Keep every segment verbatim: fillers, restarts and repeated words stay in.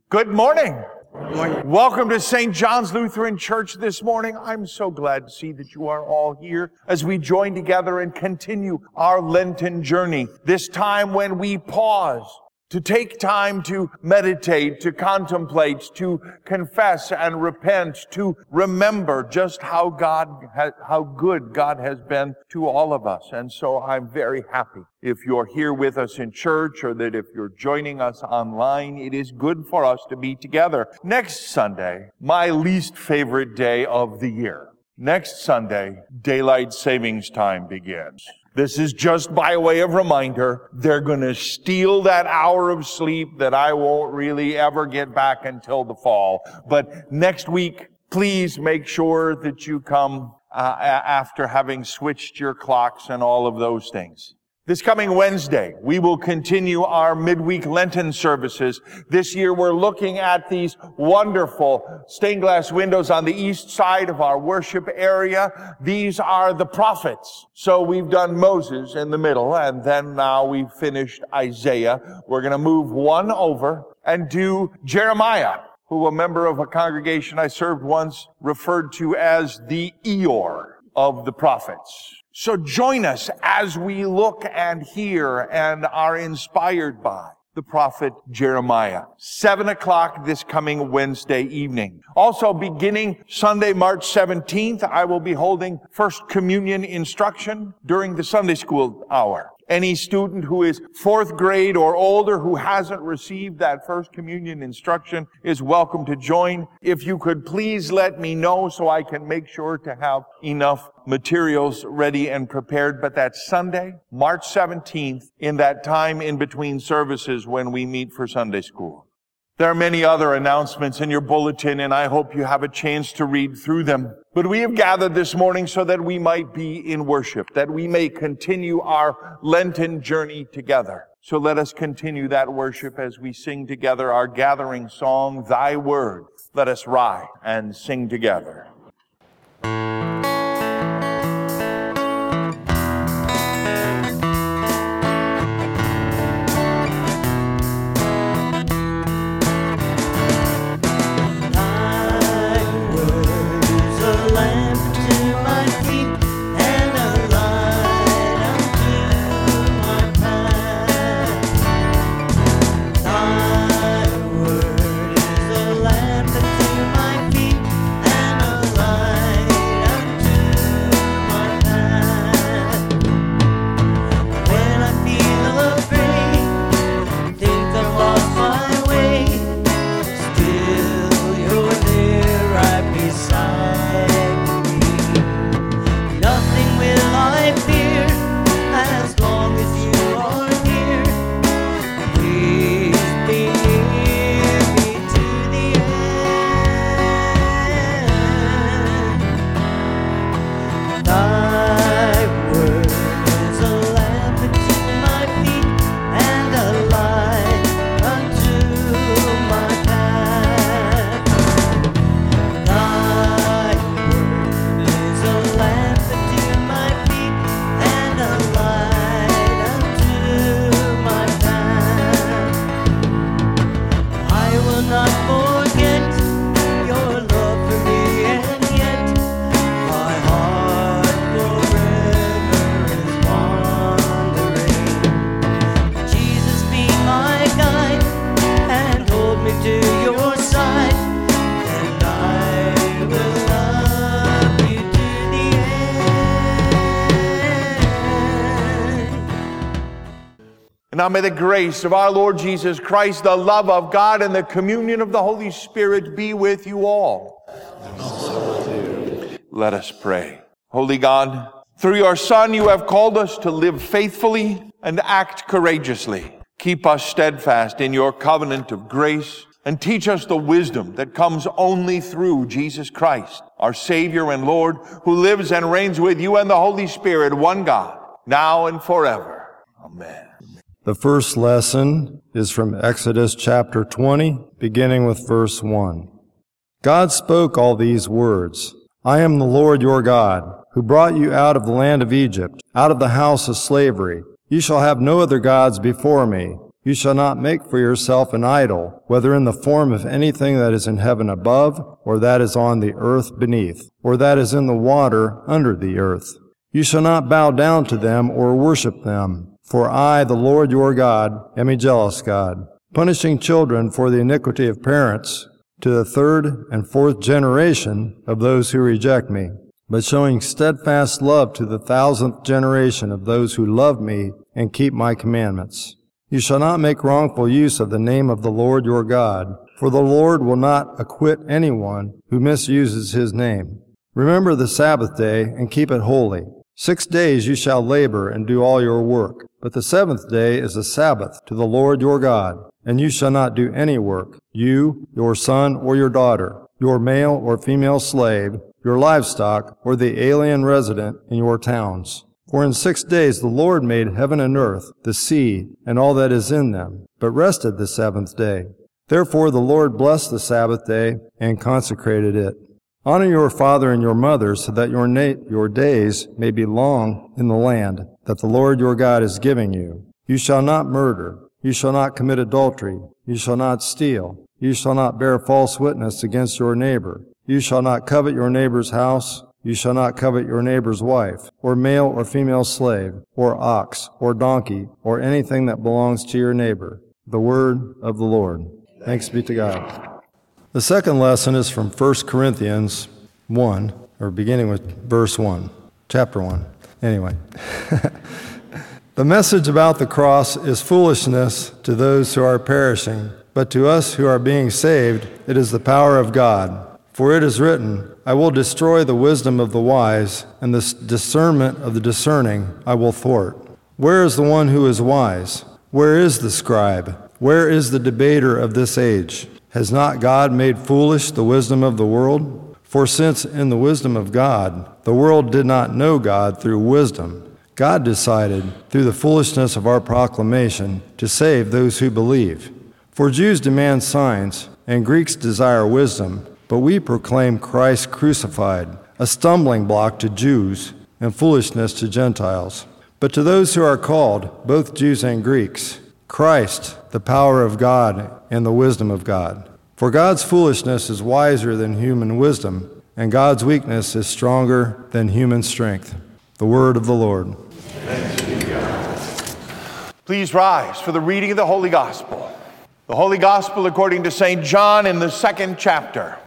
Good morning. Good morning. Welcome to Saint John's Lutheran Church this morning. I'm so glad to see that you are all here as we join together and continue our Lenten journey. This time when we pause to take time to meditate, to contemplate, to confess and repent, to remember just how God, has, how good God has been to all of us. And so I'm very happy if you're here with us in church or that if you're joining us online, it is good for us to be together. Next Sunday, my least favorite day of the year. Next Sunday, daylight savings time begins. This is just by way of reminder. They're going to steal that hour of sleep that I won't really ever get back until the fall. But next week, please make sure that you come uh, after having switched your clocks and all of those things. This coming Wednesday, we will continue our midweek Lenten services. This year, we're looking at these wonderful stained glass windows on the east side of our worship area. These are the prophets. So we've done Moses in the middle, and then now we've finished Isaiah. We're going to move one over and do Jeremiah, who a member of a congregation I served once referred to as the Eeyore of the prophets. So join us as we look and hear and are inspired by the prophet Jeremiah. Seven o'clock this coming Wednesday evening. Also beginning Sunday, March seventeenth, I will be holding First Communion instruction during the Sunday school hour. Any student who is fourth grade or older who hasn't received that First Communion instruction is welcome to join. If you could please let me know so I can make sure to have enough materials ready and prepared. But that's Sunday, March seventeenth, in that time in between services when we meet for Sunday school. There are many other announcements in your bulletin, and I hope you have a chance to read through them. But we have gathered this morning so that we might be in worship, that we may continue our Lenten journey together. So let us continue that worship as we sing together our gathering song, Thy Word. Let us rise and sing together. Now may the grace of our Lord Jesus Christ, the love of God, and the communion of the Holy Spirit be with you all. And also with you. Let us pray. Holy God, through your Son you have called us to live faithfully and act courageously. Keep us steadfast in your covenant of grace and teach us the wisdom that comes only through Jesus Christ, our Savior and Lord, who lives and reigns with you and the Holy Spirit, one God, now and forever. Amen. The first lesson is from Exodus chapter twenty, beginning with verse one. God spoke all these words, I am the Lord your God, who brought you out of the land of Egypt, out of the house of slavery. You shall have no other gods before me. You shall not make for yourself an idol, whether in the form of anything that is in heaven above, or that is on the earth beneath, or that is in the water under the earth. You shall not bow down to them or worship them. For I, the Lord your God, am a jealous God, punishing children for the iniquity of parents to the third and fourth generation of those who reject me, but showing steadfast love to the thousandth generation of those who love me and keep my commandments. You shall not make wrongful use of the name of the Lord your God, for the Lord will not acquit anyone who misuses his name. Remember the Sabbath day and keep it holy. Six days you shall labor and do all your work, but the seventh day is a Sabbath to the Lord your God, and you shall not do any work, you, your son or your daughter, your male or female slave, your livestock, or the alien resident in your towns. For in six days the Lord made heaven and earth, the sea, and all that is in them, but rested the seventh day. Therefore the Lord blessed the Sabbath day and consecrated it. Honor your father and your mother, so that your na- your days may be long in the land that the Lord your God is giving you. You shall not murder. You shall not commit adultery. You shall not steal. You shall not bear false witness against your neighbor. You shall not covet your neighbor's house. You shall not covet your neighbor's wife, or male or female slave, or ox, or donkey, or anything that belongs to your neighbor. The word of the Lord. Thanks be to God. The second lesson is from First Corinthians one, or beginning with verse one, chapter one. Anyway. The message about the cross is foolishness to those who are perishing, but to us who are being saved, it is the power of God. For it is written, I will destroy the wisdom of the wise, and the discernment of the discerning I will thwart. Where is the one who is wise? Where is the scribe? Where is the debater of this age? Has not God made foolish the wisdom of the world? For since in the wisdom of God, the world did not know God through wisdom, God decided, through the foolishness of our proclamation, to save those who believe. For Jews demand signs, and Greeks desire wisdom, but we proclaim Christ crucified, a stumbling block to Jews and foolishness to Gentiles. But to those who are called, both Jews and Greeks, Christ, the power of God and the wisdom of God. For God's foolishness is wiser than human wisdom, and God's weakness is stronger than human strength. The word of the Lord. Thanks be to God. Please rise for the reading of the Holy Gospel. The Holy Gospel according to Saint John in the second chapter.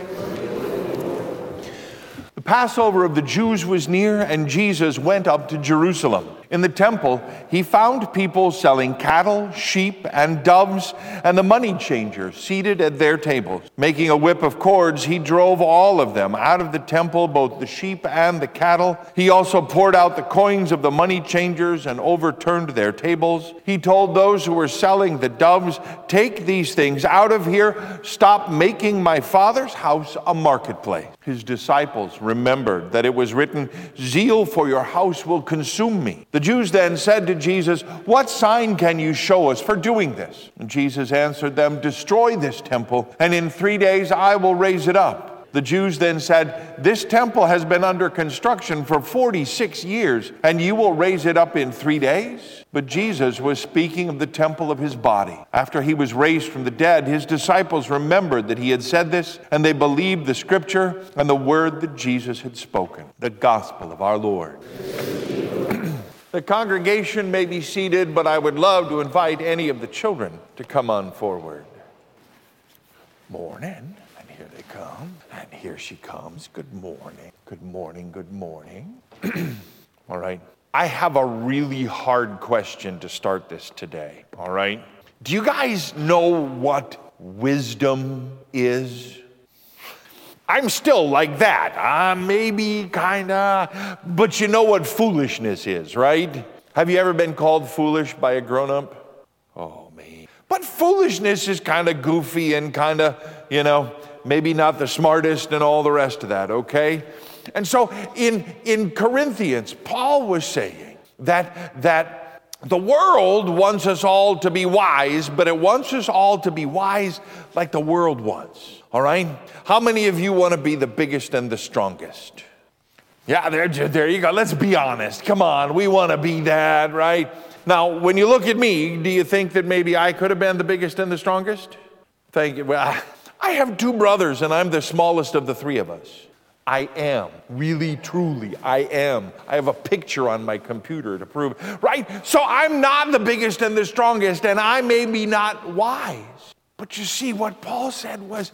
The Passover of the Jews was near, and Jesus went up to Jerusalem. In the temple, he found people selling cattle, sheep, and doves, and the money changers seated at their tables. Making a whip of cords, he drove all of them out of the temple, both the sheep and the cattle. He also poured out the coins of the money changers and overturned their tables. He told those who were selling the doves, "Take these things out of here. Stop making my Father's house a marketplace." His disciples remembered that it was written, "Zeal for your house will consume me." The Jews then said to Jesus, "What sign can you show us for doing this?" And Jesus answered them, "Destroy this temple, and in three days I will raise it up." The Jews then said, "This temple has been under construction for forty-six years, and you will raise it up in three days? But Jesus was speaking of the temple of his body. After he was raised from the dead, his disciples remembered that he had said this, and they believed the scripture and the word that Jesus had spoken. The gospel of our Lord. The congregation may be seated, but I would love to invite any of the children to come on forward. Morning. And here they come. And here she comes. Good morning. Good morning. Good morning. All right. I have a really hard question to start this today. All right. Do you guys know what wisdom is? I'm still like that. Uh, maybe, kind of. But you know what foolishness is, right? Have you ever been called foolish by a grown-up? Oh, man. But foolishness is kind of goofy and kind of, you know, maybe not the smartest and all the rest of that, okay? And so in, in Corinthians, Paul was saying that, that the world wants us all to be wise, but it wants us all to be wise like the world wants. All right? How many of you want to be the biggest and the strongest? Yeah, there, there you go. Let's be honest. Come on, we want to be that, right? Now, when you look at me, do you think that maybe I could have been the biggest and the strongest? Thank you. Well, I have two brothers, and I'm the smallest of the three of us. I am. Really, truly, I am. I have a picture on my computer to prove it, right? So I'm not the biggest and the strongest, and I may be not wise. But you see, what Paul said was,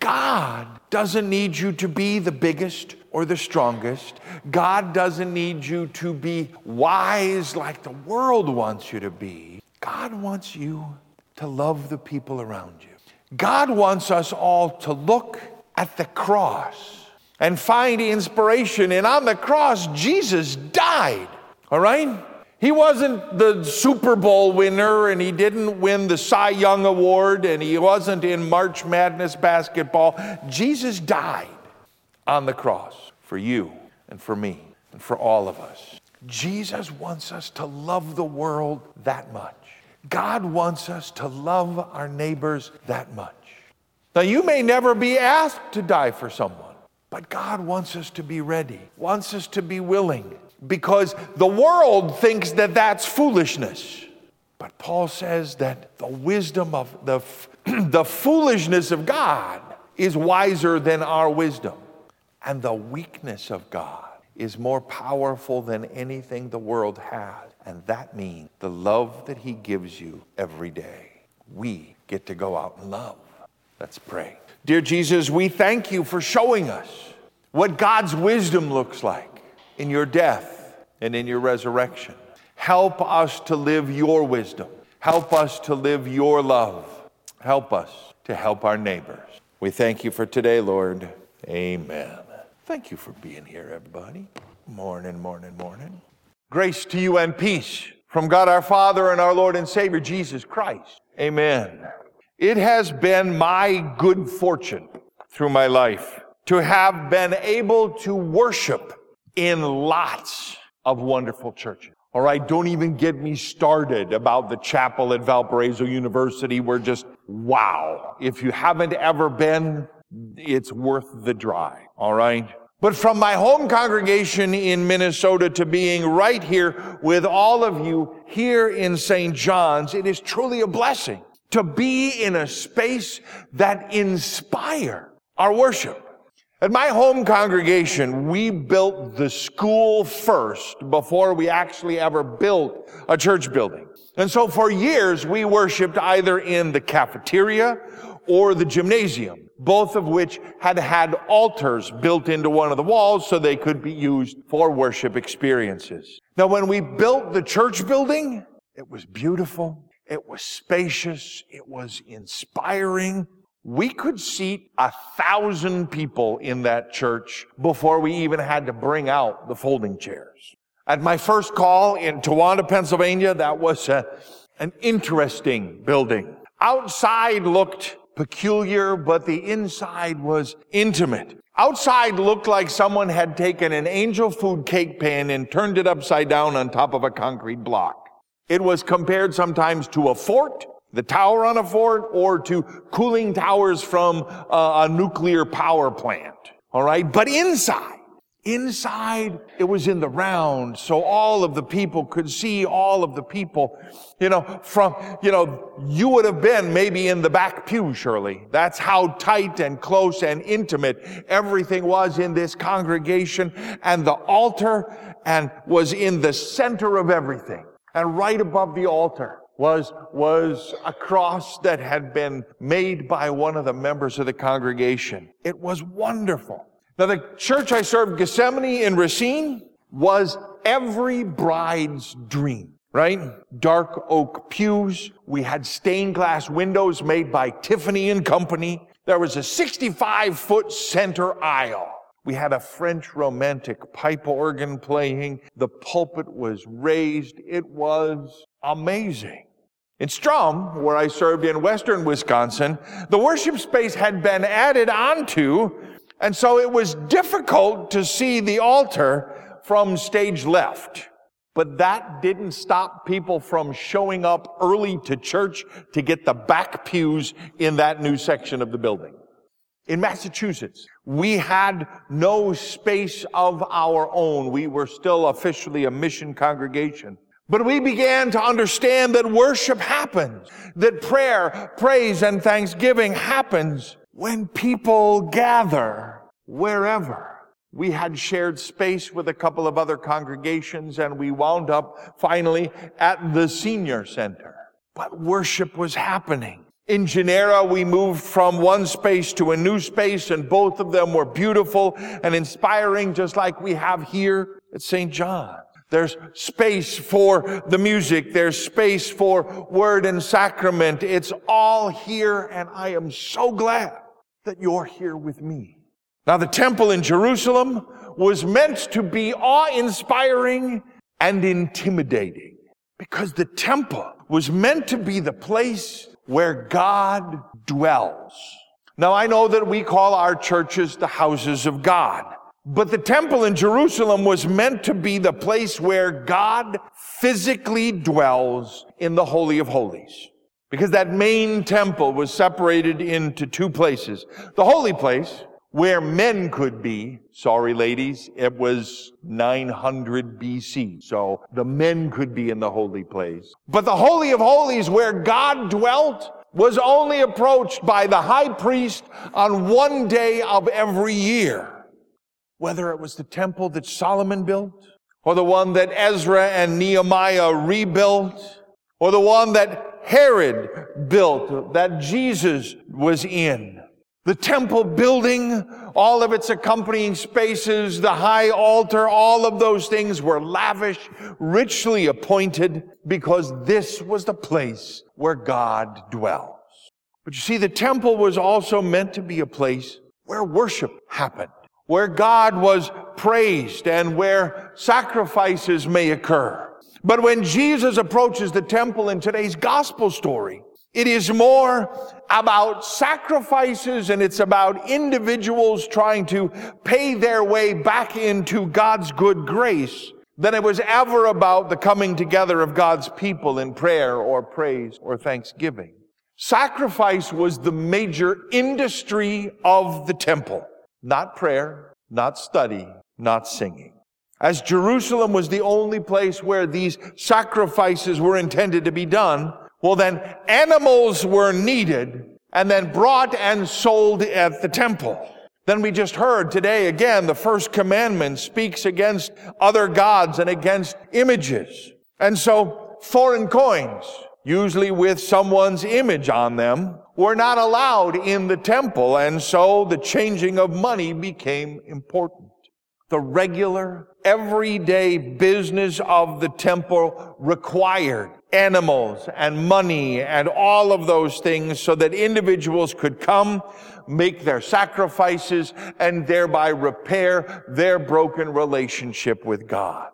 God doesn't need you to be the biggest or the strongest. God doesn't need you to be wise like the world wants you to be. God wants you to love the people around you. God wants us all to look at the cross and find inspiration. And on the cross, Jesus died, all right? He wasn't the Super Bowl winner, and he didn't win the Cy Young Award, and he wasn't in March Madness basketball. Jesus died on the cross for you and for me and for all of us. Jesus wants us to love the world that much. God wants us to love our neighbors that much. Now, you may never be asked to die for someone, but God wants us to be ready, wants us to be willing, because the world thinks that that's foolishness. But Paul says that the wisdom of the, the foolishness of God is wiser than our wisdom. And the weakness of God is more powerful than anything the world has. And that means the love that he gives you every day. We get to go out and love. Let's pray. Dear Jesus, we thank you for showing us what God's wisdom looks like in your death and in your resurrection. Help us to live your wisdom. Help us to live your love. Help us to help our neighbors. We thank you for today, Lord. Amen. Thank you for being here, everybody. Morning, morning, morning. Grace to you and peace from God our Father and our Lord and Savior, Jesus Christ. Amen. It has been my good fortune through my life to have been able to worship in lots of wonderful churches. All right, don't even get me started about the chapel at Valparaiso University. We're just, wow. If you haven't ever been, it's worth the drive, all right? But from my home congregation in Minnesota to being right here with all of you here in Saint John's, it is truly a blessing to be in a space that inspires our worship. At my home congregation, we built the school first before we actually ever built a church building. And so for years, we worshiped either in the cafeteria or the gymnasium, both of which had had altars built into one of the walls so they could be used for worship experiences. Now, when we built the church building, it was beautiful, it was spacious, it was inspiring. We could seat a thousand people in that church before we even had to bring out the folding chairs. At my first call in Towanda, Pennsylvania, that was a, an interesting building. Outside looked peculiar, but the inside was intimate. Outside looked like someone had taken an angel food cake pan and turned it upside down on top of a concrete block. It was compared sometimes to a fort, the tower on a fort, or to cooling towers from uh, a nuclear power plant. All right, but inside, inside, it was in the round, so all of the people could see all of the people. You know, from, you know, you would have been maybe in the back pew, Shirley. That's how tight and close and intimate everything was in this congregation. And the altar and was in the center of everything. And right above the altar was, was a cross that had been made by one of the members of the congregation. It was wonderful. Now, the church I served, Gethsemane in Racine, was every bride's dream, right? Dark oak pews. We had stained glass windows made by Tiffany and Company. There was a sixty-five foot center aisle. We had a French romantic pipe organ playing. The pulpit was raised. It was amazing. In Strom, where I served in western Wisconsin, the worship space had been added onto, and so it was difficult to see the altar from stage left. But that didn't stop people from showing up early to church to get the back pews in that new section of the building. in Massachusetts. We had no space of our own. We were still officially a mission congregation. But we began to understand that worship happens, that prayer, praise, and thanksgiving happens when people gather wherever. We had shared space with a couple of other congregations, and we wound up finally at the senior center. But worship was happening. In Genera, we moved from one space to a new space, and both of them were beautiful and inspiring, just like we have here at Saint John. There's space for the music. There's space for word and sacrament. It's all here, and I am so glad that you're here with me. Now, the temple in Jerusalem was meant to be awe-inspiring and intimidating, because the temple was meant to be the place where God dwells. Now, I know that we call our churches the houses of God, but the temple in Jerusalem was meant to be the place where God physically dwells in the Holy of Holies, because that main temple was separated into two places. The holy place, where men could be. Sorry, ladies, it was nine hundred B C, so the men could be in the holy place. But the Holy of Holies, where God dwelt, was only approached by the high priest on one day of every year. Whether it was the temple that Solomon built, or the one that Ezra and Nehemiah rebuilt, or the one that Herod built, that Jesus was in. The temple building, all of its accompanying spaces, the high altar, all of those things were lavish, richly appointed, because this was the place where God dwells. But you see, the temple was also meant to be a place where worship happened, where God was praised, and where sacrifices may occur. But when Jesus approaches the temple in today's gospel story, it is more about sacrifices, and it's about individuals trying to pay their way back into God's good grace than it was ever about the coming together of God's people in prayer or praise or thanksgiving. Sacrifice was the major industry of the temple, not prayer, not study, not singing. As Jerusalem was the only place where these sacrifices were intended to be done, well, then animals were needed and then brought and sold at the temple. Then we just heard today again, the first commandment speaks against other gods and against images. And so foreign coins, usually with someone's image on them, were not allowed in the temple. And so the changing of money became important. The regular, everyday business of the temple required animals and money and all of those things so that individuals could come, make their sacrifices, and thereby repair their broken relationship with God.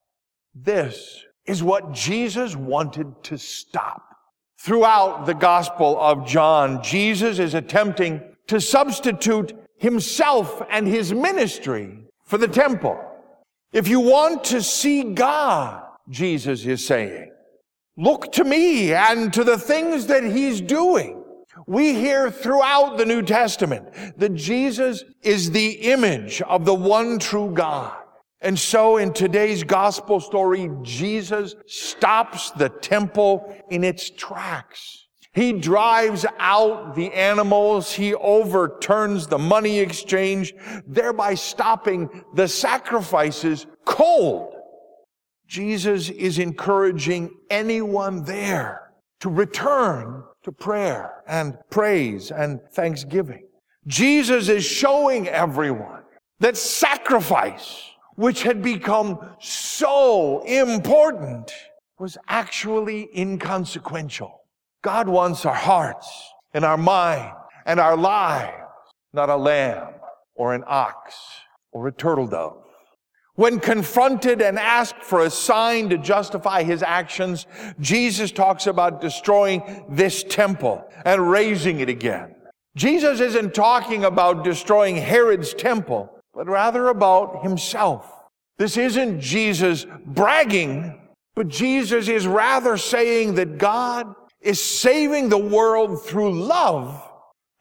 This is what Jesus wanted to stop. Throughout the Gospel of John, Jesus is attempting to substitute himself and his ministry for the temple. If you want to see God, Jesus is saying, look to me and to the things that he's doing. We hear throughout the New Testament that Jesus is the image of the one true God. And so in today's gospel story, Jesus stops the temple in its tracks. He drives out the animals. He overturns the money exchange, thereby stopping the sacrifices cold. Jesus is encouraging anyone there to return to prayer and praise and thanksgiving. Jesus is showing everyone that sacrifice, which had become so important, was actually inconsequential. God wants our hearts and our mind and our lives, not a lamb or an ox or a turtle dove. When confronted and asked for a sign to justify his actions, Jesus talks about destroying this temple and raising it again. Jesus isn't talking about destroying Herod's temple, but rather about himself. This isn't Jesus bragging, but Jesus is rather saying that God is saving the world through love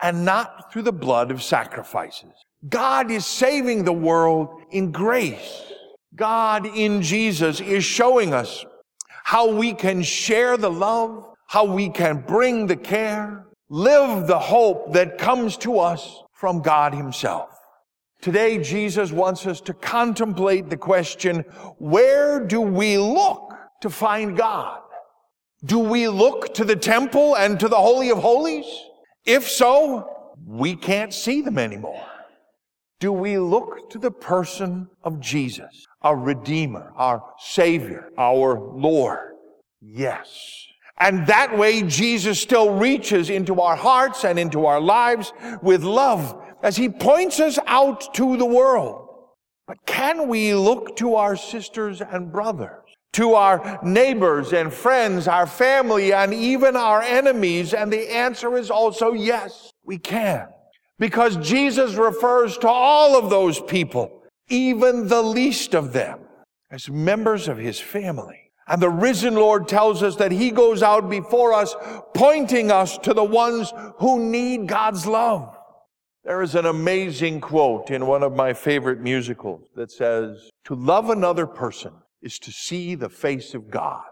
and not through the blood of sacrifices. God is saving the world in grace. God in Jesus is showing us how we can share the love, how we can bring the care, live the hope that comes to us from God Himself. Today, Jesus wants us to contemplate the question, where do we look to find God? Do we look to the temple and to the Holy of Holies? If so, we can't see them anymore. Do we look to the person of Jesus, our Redeemer, our Savior, our Lord? Yes. And that way, Jesus still reaches into our hearts and into our lives with love as He points us out to the world. But can we look to our sisters and brothers, to our neighbors and friends, our family, and even our enemies? And the answer is also yes, we can. Because Jesus refers to all of those people, even the least of them, as members of His family. And the risen Lord tells us that He goes out before us, pointing us to the ones who need God's love. There is an amazing quote in one of my favorite musicals that says, "To love another person is to see the face of God."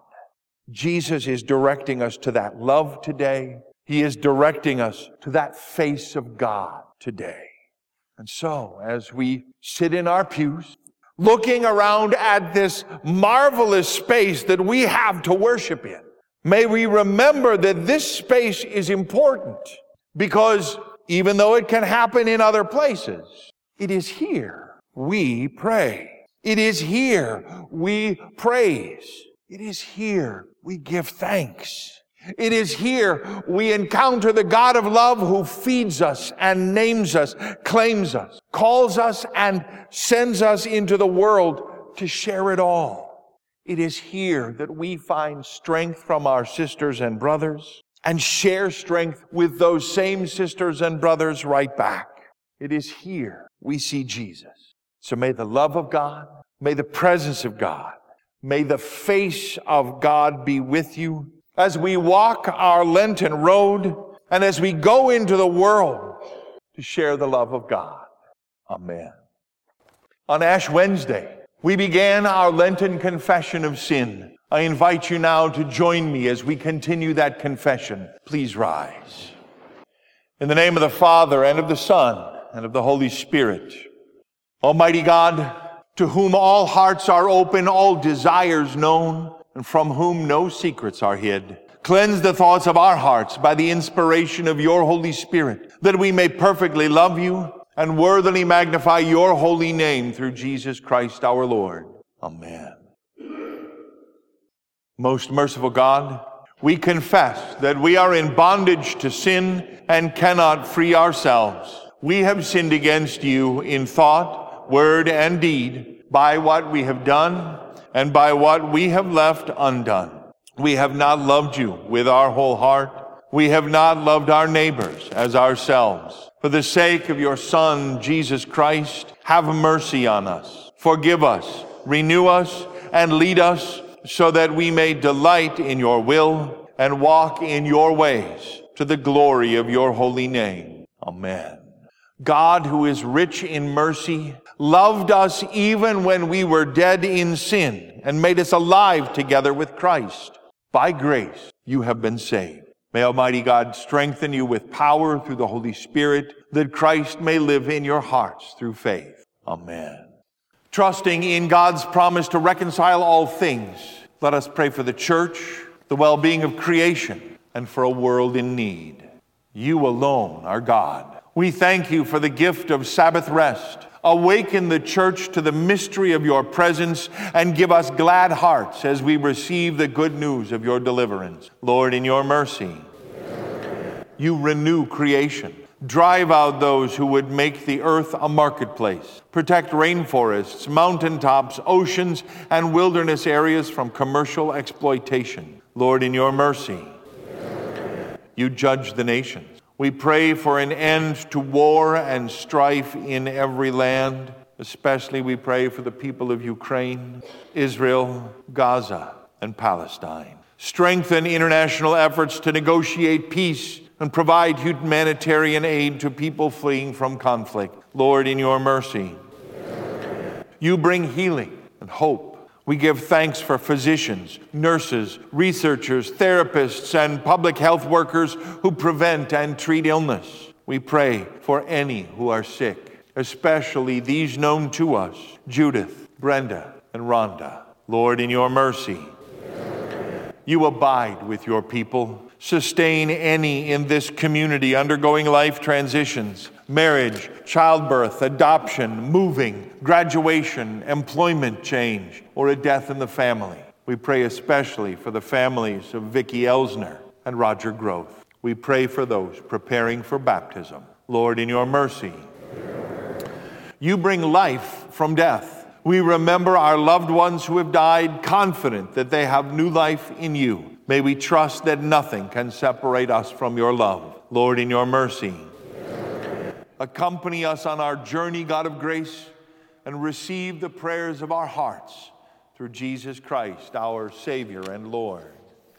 Jesus is directing us to that love today. He is directing us to that face of God today. And so, as we sit in our pews, looking around at this marvelous space that we have to worship in, may we remember that this space is important, because even though it can happen in other places, it is here we pray. It is here we praise. It is here we give thanks. It is here we encounter the God of love who feeds us and names us, claims us, calls us and sends us into the world to share it all. It is here that we find strength from our sisters and brothers and share strength with those same sisters and brothers right back. It is here we see Jesus. So may the love of God, may the presence of God, may the face of God be with you as we walk our Lenten road and as we go into the world to share the love of God. Amen. On Ash Wednesday, we began our Lenten confession of sin. I invite you now to join me as we continue that confession. Please rise. In the name of the Father, and of the Son, and of the Holy Spirit. Almighty God, to whom all hearts are open, all desires known, and from whom no secrets are hid, cleanse the thoughts of our hearts by the inspiration of your Holy Spirit, that we may perfectly love you and worthily magnify your holy name through Jesus Christ our Lord. Amen. Most merciful God, we confess that we are in bondage to sin and cannot free ourselves. We have sinned against you in thought, word, and deed, by what we have done and by what we have left undone. We have not loved you with our whole heart. We have not loved our neighbors as ourselves. For the sake of your Son, Jesus Christ, have mercy on us. Forgive us, renew us, and lead us, so that we may delight in your will and walk in your ways to the glory of your holy name. Amen. God, who is rich in mercy, loved us even when we were dead in sin and made us alive together with Christ. By grace, you have been saved. May Almighty God strengthen you with power through the Holy Spirit, that Christ may live in your hearts through faith. Amen. Trusting in God's promise to reconcile all things, let us pray for the church, the well-being of creation, and for a world in need. You alone are God. We thank you for the gift of Sabbath rest. Awaken the church to the mystery of your presence and give us glad hearts as we receive the good news of your deliverance. Lord, in your mercy, you renew creation. Drive out those who would make the earth a marketplace. Protect rainforests, mountaintops, oceans, and wilderness areas from commercial exploitation. Lord, in your mercy, you judge the nations. We pray for an end to war and strife in every land. Especially we pray for the people of Ukraine, Israel, Gaza, and Palestine. Strengthen international efforts to negotiate peace and provide humanitarian aid to people fleeing from conflict. Lord, in your mercy, you bring healing and hope. We give thanks for physicians, nurses, researchers, therapists, and public health workers who prevent and treat illness. We pray for any who are sick, especially these known to us, Judith, Brenda, and Rhonda. Lord, in your mercy, you abide with your people. Sustain any in this community undergoing life transitions, marriage, childbirth, adoption, moving, graduation, employment change, or a death in the family. We pray especially for the families of Vicki Elsner and Roger Groth. We pray for those preparing for baptism. Lord, in your mercy, you bring life from death. We remember our loved ones who have died, confident that they have new life in you. May we trust that nothing can separate us from your love. Lord, in your mercy, accompany us on our journey, God of grace, and receive the prayers of our hearts through Jesus Christ, our Savior and Lord.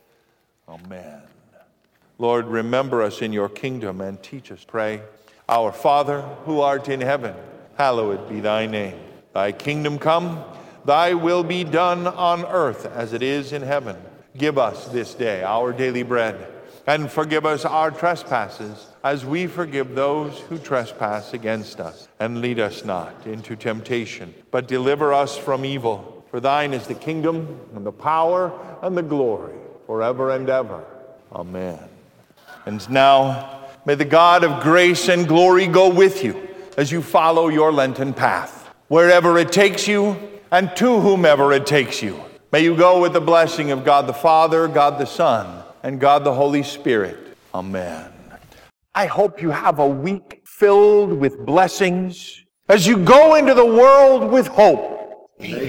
Amen. Lord, remember us in your kingdom and teach us. Pray. Our Father, who art in heaven, hallowed be thy name. Thy kingdom come, thy will be done on earth as it is in heaven. Give us this day our daily bread, and forgive us our trespasses, as we forgive those who trespass against us. And lead us not into temptation, but deliver us from evil. For thine is the kingdom, and the power, and the glory, forever and ever. Amen. And now, may the God of grace and glory go with you as you follow your Lenten path, wherever it takes you, and to whomever it takes you. May you go with the blessing of God the Father, God the Son, and God the Holy Spirit. Amen. I hope you have a week filled with blessings as you go into the world with hope.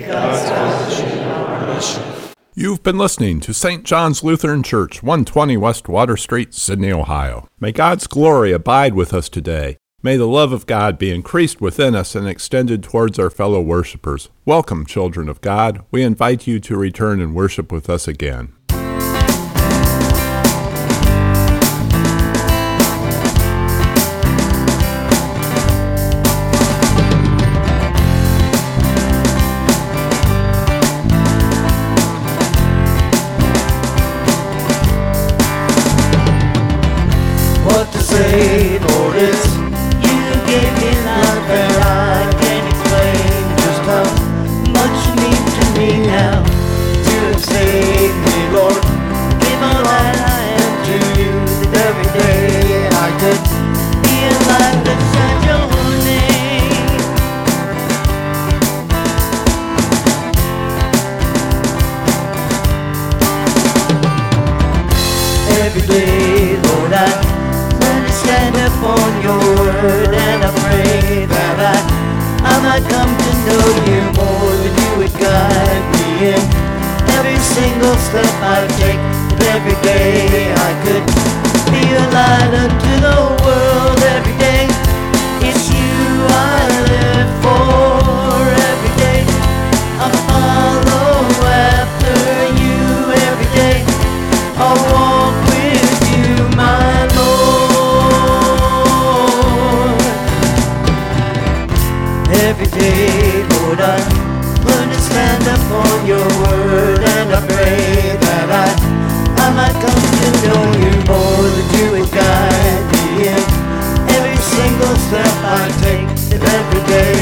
You've been listening to Saint John's Lutheran Church, one twenty West Water Street, Sydney, Ohio. May God's glory abide with us today. May the love of God be increased within us and extended towards our fellow worshipers. Welcome, children of God. We invite you to return and worship with us again. What to say, Lord, is gave me life and I can't explain just how much you mean to me now. To have saved me, Lord, give my life I am to you. That every day I could be a light that shines your name. Every day, Lord, I stand upon your word, and I pray that I, I might come to know you more, that you would guide me in every single step I take, that every day I could be a light unto the world. Every day it's you I live for. Every day I follow after you. Every day I walk with you, my Lord. Every day, Lord, I learn to stand upon your word, and I pray that I, I might come to know you more, that you would guide me in every single step I take, that every day